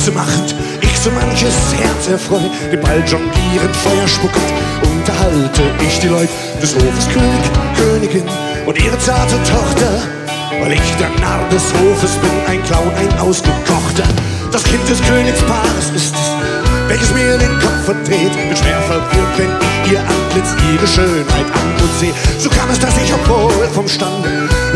Witze machend, ich so manches Herz erfreu, den Ball jonglierend, Feuer spuckend, unterhalte ich die Leute des Hofes, König, Königin und ihre zarte Tochter. Weil ich der Narr des Hofes bin, ein Clown, ein Ausgekochter. Das Kind des Königspaares ist es, welches mir den Kopf verdreht. Bin schwer verwirrt, wenn ich ihr Antlitz, ihre Schönheit an und seh. So kam es, dass ich, obwohl vom Stande